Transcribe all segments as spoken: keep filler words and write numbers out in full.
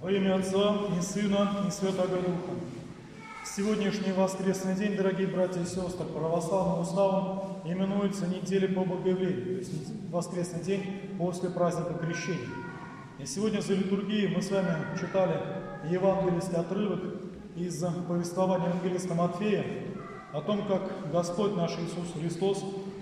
Во имя Отца и Сына и Святого Духа. Сегодняшний воскресный день, дорогие братья и сестры, православным уставом именуется неделя по Богоявлению, то есть воскресный день после праздника Крещения. И сегодня за литургией мы с вами читали евангельский отрывок из повествования евангелиста Матфея о том, как Господь наш Иисус Христос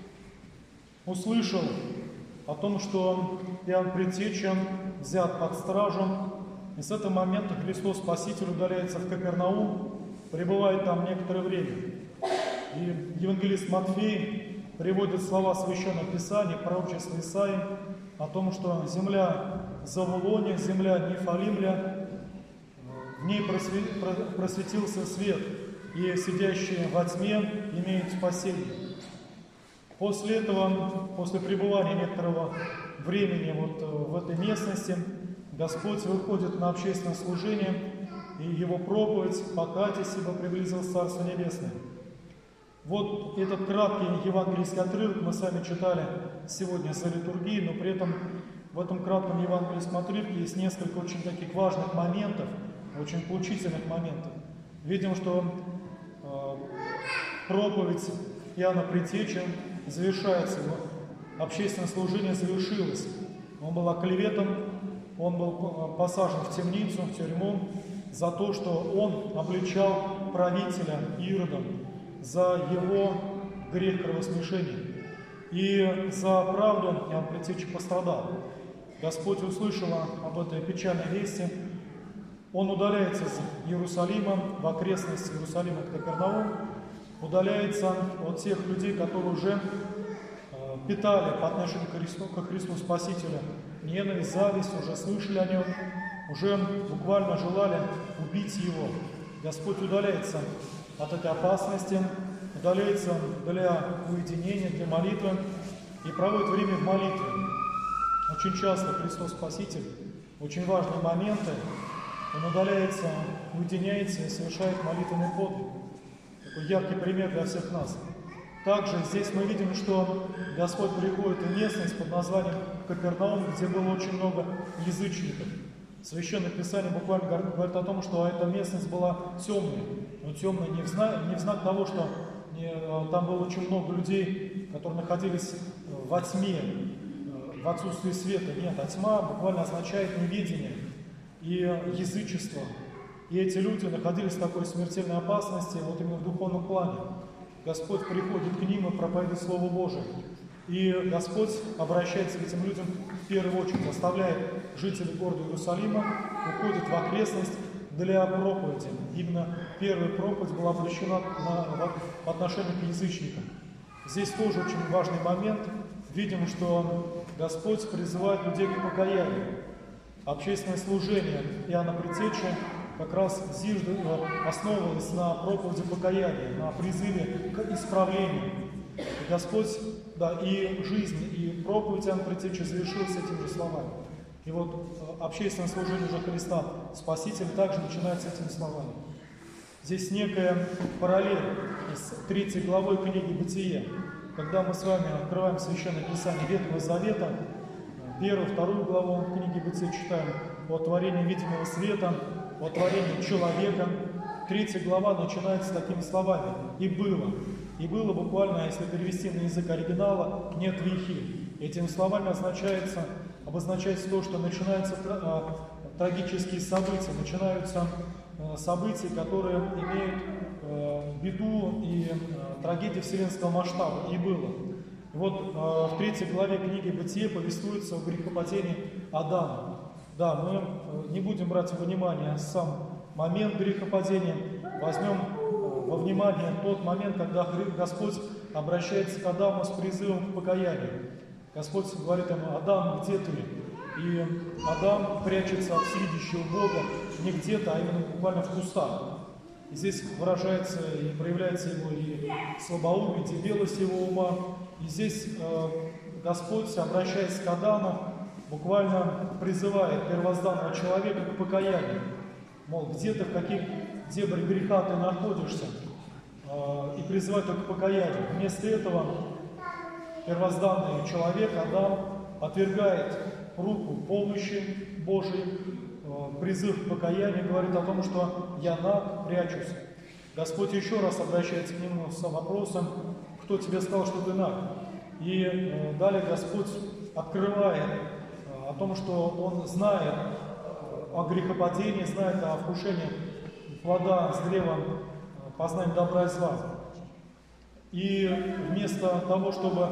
услышал о том, что Иоанн Предтеча взят под стражу, и с этого момента Христос Спаситель удаляется в Капернаум, пребывает там некоторое время. И евангелист Матфей приводит слова Священного Писания, пророчества Исаии о том, что земля Завулония, земля Нефалимля, в ней просветился свет, и сидящие во тьме имеют спасение. После этого, после пребывания некоторого времени вот в этой местности, Господь выходит на общественное служение, и Его проповедь «Покайтесь, ибо приблизилось Царство Небесное». Вот этот краткий евангельский отрывок мы с вами читали сегодня за литургией, но при этом в этом кратком евангельском отрывке есть несколько очень таких важных моментов, очень поучительных моментов. Видим, что э, проповедь Иоанна Предтечи завершается, его общественное служение завершилось. Он был оклеветан, он был посажен в темницу, в тюрьму за то, что он обличал правителя Ирода за его грех кровосмешения. И за правду Иоанн Предтеча пострадал. Господь услышал об этой печальной вести. Он удаляется из Иерусалима, в окрестности Иерусалима к Капернаум, удаляется от тех людей, которые уже питали по отношению к Христу, ко Христу Спасителю ненависть, зависть, уже слышали о нем, уже буквально желали убить его. Господь удаляется от этой опасности, удаляется для уединения, для молитвы и проводит время в молитве. Очень часто Христос Спаситель, очень важные моменты, Он удаляется, уединяется и совершает молитвенный подвиг. Такой яркий пример для всех нас. Также здесь мы видим, что Господь приходит в местность под названием Капернаум, где было очень много язычников. Священное Писание буквально говорит о том, что эта местность была темной. Но темной не в знак, не в знак того, что не, там было очень много людей, которые находились во тьме, в отсутствии света. Нет, а тьма буквально означает неведение и язычество. И эти люди находились в такой смертельной опасности, вот именно в духовном плане. Господь приходит к ним и проповедует Слово Божие. И Господь обращается к этим людям в первую очередь, оставляет жителей города Иерусалима, уходит в окрестность для проповеди. Именно первая проповедь была обращена на, в отношении к язычникам. Здесь тоже очень важный момент. Видим, что Господь призывает людей к покаянию. Общественное служение Иоанна Предтечи как раз основывалось на проповеди покаяния, на призыве к исправлению. И Господь, да, и жизнь, и проповедь Иоанна Предтечи завершилась этими же словами. И вот общественное служение уже Христа Спасителя также начинается этими словами. Здесь некая параллель с третьей главой книги Бытия. Когда мы с вами открываем Священное Писание Ветхого Завета, первую, вторую главу книги Бытия читаем о творении видимого света, о творении человека. Третья глава начинается такими словами: «И было». «И было» буквально, если перевести на язык оригинала, «нет вехи». Этими словами означается, обозначается то, что начинаются а, трагические события, начинаются а, события, которые имеют а, беду и а, трагедию вселенского масштаба. «И было». И вот а, в третьей главе книги Бытия повествуется о грехопадении Адама. Да, мы не будем брать во внимание сам момент грехопадения, возьмем во внимание тот момент, когда Господь обращается к Адаму с призывом к покаянию. Господь говорит ему: «Адам, где ты?» И Адам прячется от всевидящего Бога не где-то, а именно буквально в кустах. И здесь выражается и проявляется его и слабоумие, и дебелость его ума. И здесь э, Господь, обращаясь к Адаму, буквально призывает первозданного человека к покаянию. Мол, где ты, в каких дебрях греха ты находишься, э, и призывает его к покаянию. Вместо этого первозданный человек, Адам, отвергает руку помощи Божией, призыв к покаянию говорит о том, что я наг, прячусь. Господь еще раз обращается к нему с вопросом, кто тебе сказал, что ты наг? И далее Господь открывает о том, что Он знает о грехопадении, знает о вкушении плода с древом познания добра и зла. И вместо того, чтобы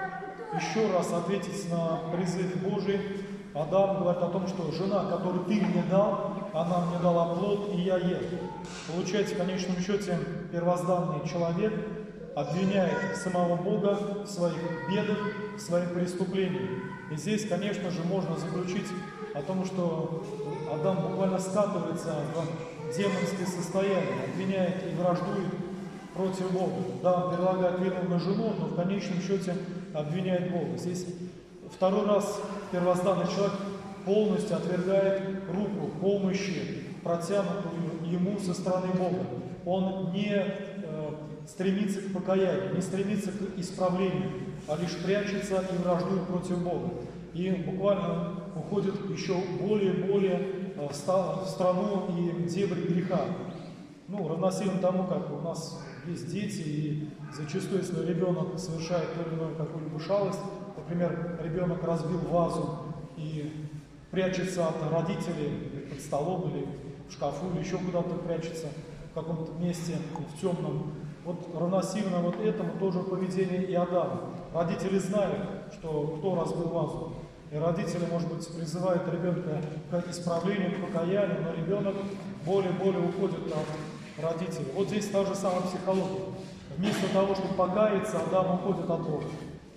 еще раз ответить на призыв Божий, Адам говорит о том, что жена, которую ты мне дал, она мне дала плод, и я ел. Получается, в конечном счете, первозданный человек обвиняет самого Бога в своих бедах, в своих преступлениях. И здесь, конечно же, можно заключить о том, что Адам буквально скатывается в демонское состояние, обвиняет и враждует против Бога. Да, он перелагает вину на жену, но в конечном счете обвиняет Бога. Здесь второй раз первозданный человек полностью отвергает руку помощи, протянутую ему со стороны Бога. Он не э, стремится к покаянию, не стремится к исправлению, а лишь прячется и враждует против Бога. И буквально уходит еще более и более в страну и дебри греха. Ну, равносильно тому, как у нас есть дети, и зачастую, если ребенок совершает ту или иную какую-либо шалость, например, ребенок разбил вазу и прячется от родителей под столом или в шкафу, или еще куда-то прячется в каком-то месте в темном. Вот равносильно вот этому тоже поведение и Адама. Родители знают, что кто разбил вазу. И родители, может быть, призывают ребенка к исправлению, к покаянию, но ребенок более-более уходит от родителей. Вот здесь та же самая психология. Вместо того, чтобы покаяться, Адам уходит от Бога.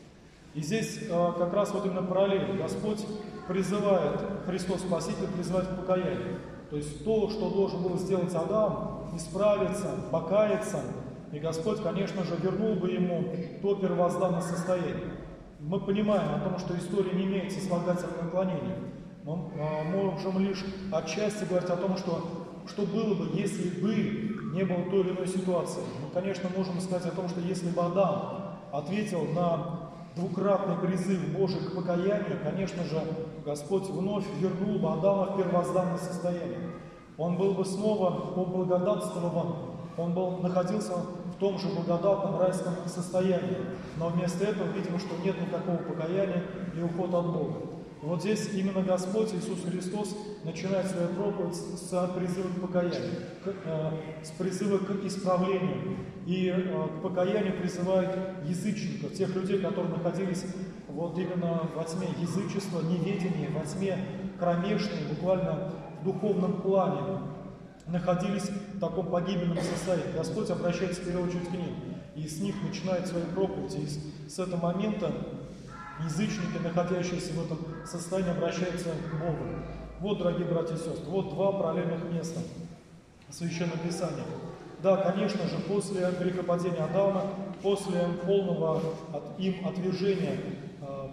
И здесь э, как раз вот именно параллель. Господь призывает, Христос Спаситель призывает к покаянию. То есть то, что должен был сделать Адам, исправиться, покаяться, и Господь, конечно же, вернул бы ему то первозданное состояние. Мы понимаем о том, что история не имеет сослагательного наклонения. Мы э, можем лишь отчасти говорить о том, что, что было бы, если бы не было той или иной ситуации. Мы, конечно, можем сказать о том, что если бы Адам ответил на двукратный призыв Божий к покаянию, конечно же, Господь вновь вернул бы Адама в первозданное состояние. Он был бы снова поблагодатствован, он был, находился в том же благодатном райском состоянии. Но вместо этого видим, что нет никакого покаяния и уход от Бога. И вот здесь именно Господь Иисус Христос начинает свою проповедь с призыва к покаянию, к, э, с призыва к исправлению. И э, к покаянию призывает язычников, тех людей, которые находились вот именно во тьме язычества, неведения, во тьме кромешной, буквально в духовном плане, находились в таком погибельном состоянии. Господь обращается в первую очередь к ним, и с них начинает свою проповедь. И с, с этого момента язычники, находящиеся в этом состоянии, обращаются к Богу. Вот, дорогие братья и сестры, вот два параллельных места Священного Писания. Да, конечно же, после грехопадения Адама, после полного от, им отвержения э,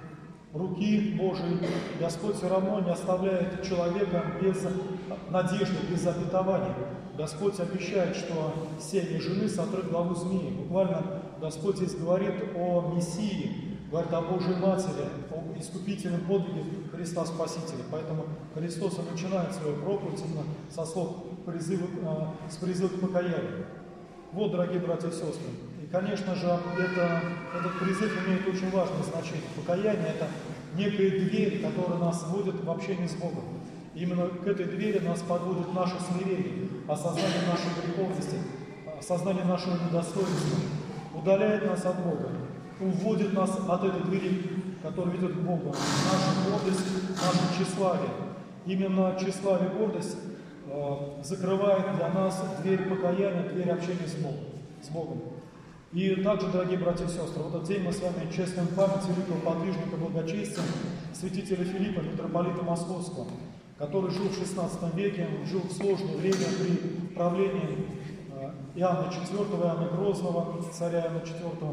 руки Божией, Господь все равно не оставляет человека без надежды, без обетования. Господь обещает, что семя жены сотрет главу змеи. Буквально Господь здесь говорит о Мессии, говорит о Божьей Матери, о искупительном подвиге Христа Спасителя. Поэтому Христос и начинает свою проповедь именно со слов призыва, с призыва к покаянию. Вот, дорогие братья и сестры, и, конечно же, это, этот призыв имеет очень важное значение. Покаяние – это некая дверь, которая нас вводит в общение с Богом. И именно к этой двери нас подводит наше смирение, осознание нашей греховности, осознание нашего недостоинства, удаляет нас от Бога, уводит нас от этой двери, которая ведет к Богу, наша гордость, наше тщеславие. Именно тщеславие и гордость э, закрывает для нас дверь покаяния, дверь общения с Богом. С Богом. И также, дорогие братья и сестры, в этот день мы с вами чествуем память великого подвижника благочестия, святителя Филиппа, митрополита Московского, который жил в шестнадцатом веке, жил в сложное время при правлении Иоанна четвёртого, Иоанна Грозного, царя Иоанна четвёртого.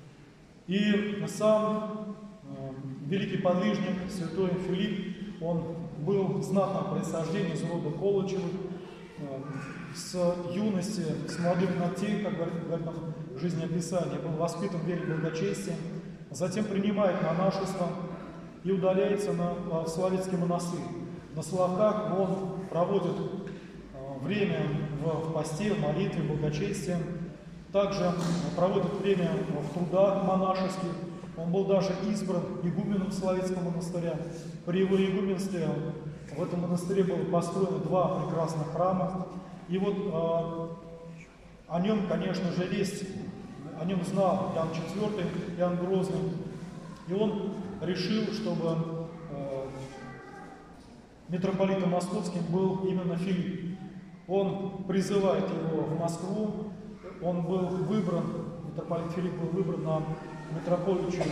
И сам э, великий подвижник, святой Филипп, он был знатного происхождения из рода Колычевых, э, с юности, с молодых ногтей, как говорит, говорит нам жизнеописание, был воспитан в вере благочестия, затем принимает монашество и удаляется на, в Славицкий монастырь. на Соловках он проводит время в посте, в молитве, в благочестии. Также проводит время в трудах монашеских. Он был даже избран игуменом Соловецкого монастыря. При его игуменстве в этом монастыре было построено два прекрасных храма. И вот э, о нем, конечно же, есть, о нем знал Иоанн четвёртый, Иоанн Грозный. И он решил, чтобы э, митрополитом московским был именно Филипп. Он призывает его в Москву. Он был выбран, митрополит Филипп был выбран на митрополичье,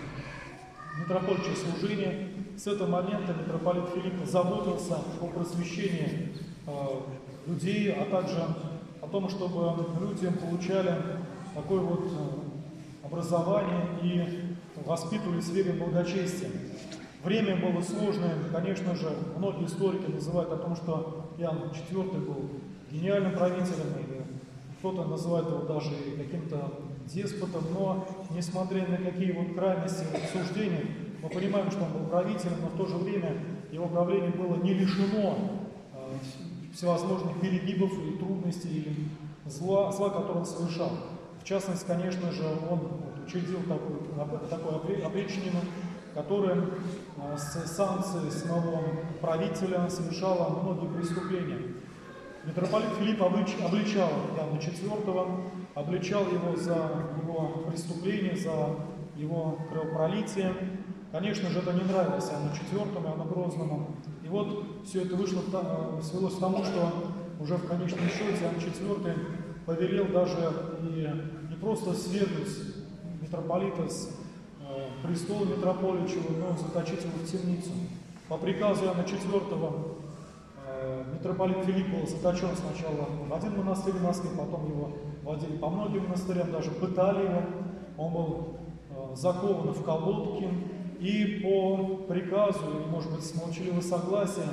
митрополичье служение. С этого момента митрополит Филипп заботился о просвещении э, людей, а также о том, чтобы люди получали такое вот образование и воспитывались в вере благочестия. Время было сложное, конечно же, многие историки называют о том, что Иоанн четвёртый был гениальным правителем, или кто-то называет его даже каким-то деспотом, но несмотря на какие вот крайности суждений, мы понимаем, что он был правителем, но в то же время его правление было не лишено э, всевозможных перегибов и трудностей, и зла, зла, которое он совершал. В частности, конечно же, он вот, учредил такую, такую опричнину, которая э, с санкцией самого правителя совершала многие преступления. Митрополит Филипп облич, обличал Иоанна четвёртого, обличал его за его преступление, за его кровопролитие. Конечно же, это не нравилось Иоанну четвёртому, Иоанну Грозному. И вот все это вышло, свелось к тому, что уже в конечном счете Иоанн четвёртый повелел даже и не просто свергнуть митрополита с э, престола митрополичьего, но заточить его в темницу. По приказу Иоанна четвёртого э, митрополит Филипп был заточен сначала в один монастырь в Москве, потом его водили по многим монастырям, даже пытали его. Он был э, закован в колодки, и по приказу, или, может быть, с молчаливого согласия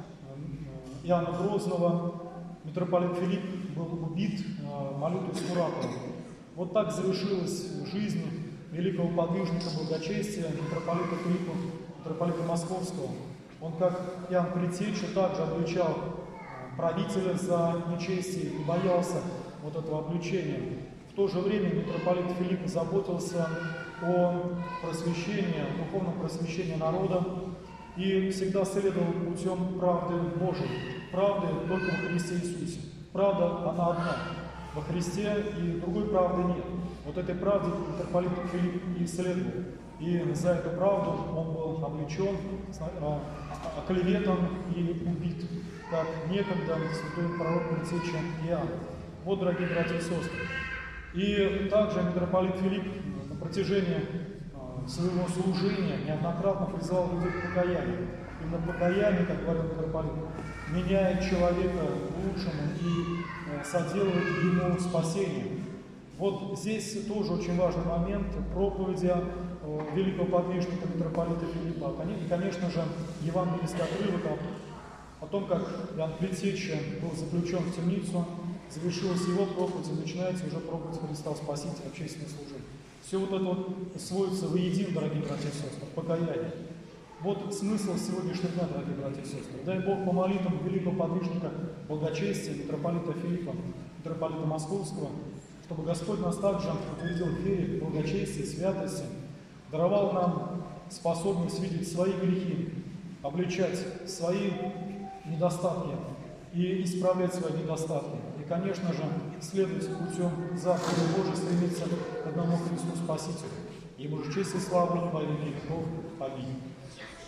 э, Иоанна Грозного митрополит Филипп был убит э, Малютой Скуратовым. Вот так завершилась жизнь великого подвижника благочестия митрополита Филиппа, митрополита Московского. Он, как Иоанн Предтеча, также обличал правителя за нечестие и боялся вот этого обличения. В то же время митрополит Филипп заботился о просвещении, о духовном просвещении народа и всегда следовал путем правды Божией. Правды только во Христе Иисусе. Правда, она одна. Во Христе и другой правды нет. Вот этой правде митрополит Филипп и следовал. И за эту правду он был обличен, оклеветан и убит, как некогда святой пророк Предтеча Иоанн. Вот, дорогие братья и сестры. И также митрополит Филипп на протяжении своего служения неоднократно призывал людей к покаянию. Именно покаяние, как говорил митрополит, меняет человека к лучшему и соделывает ему спасение. Вот здесь тоже очень важный момент проповеди великого подвижника митрополита Филиппа. И, конечно же, евангельский отрывок о том, как Иоанн Предтеча был заключен в темницу, завершилась его проповедь, и начинается уже проповедь Христа Спасителя, общественное служение. Все вот это вот сводится воедино, дорогие братья и сестры, покаяние. Вот смысл сегодняшнего дня, дорогие братья и сестры. Дай Бог по молитвам великого подвижника благочестия, митрополита Филиппа, митрополита Московского, чтобы Господь нас также утвердил в вере, благочестии, святости, даровал нам способность видеть свои грехи, обличать свои недостатки и исправлять свои недостатки. И, конечно же, следовать путем заповеди Божией, стремиться к одному Христу Спасителю. Ему же честь и слава во веки веков. Аминь.